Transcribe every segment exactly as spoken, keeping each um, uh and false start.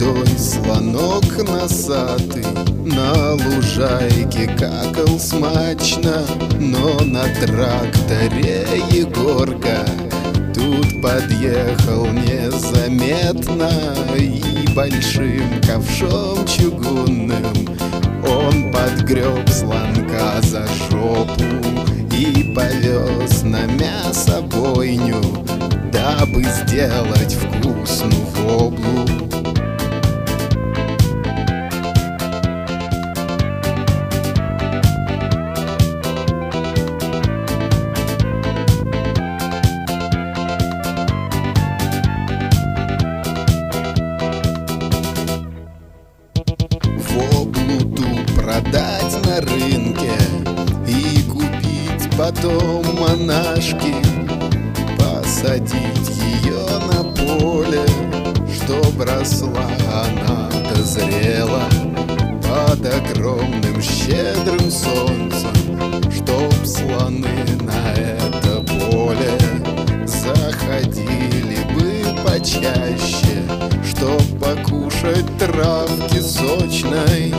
молодой слонок носатый на лужайке какал смачно, но на тракторе Егорка тут подъехал незаметно, и большим ковшом чугунным он подгреб слонка за жопу и повез на мясобойню, дабы сделать вкусную воблу. Воблу ту продать на рынке и купить потом монашки, посадить ее на поле, чтоб росла она дозрела под огромным щедрым солнцем, чтоб слоны на это поле заходили бы почаще, чтоб покушать травки сочной.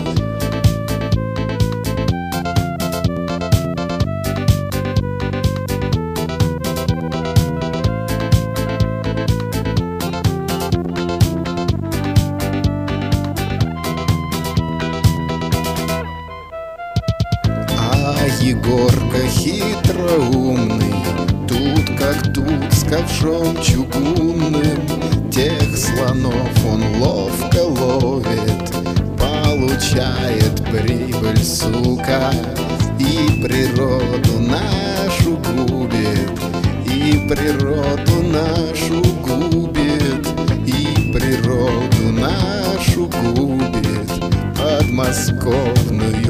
Егорка хитроумный, тут как тут с ковшом чугунным, тех слонов он ловко ловит, получает прибыль, сука, и природу нашу губит, и природу нашу губит, и природу нашу губит, подмосковную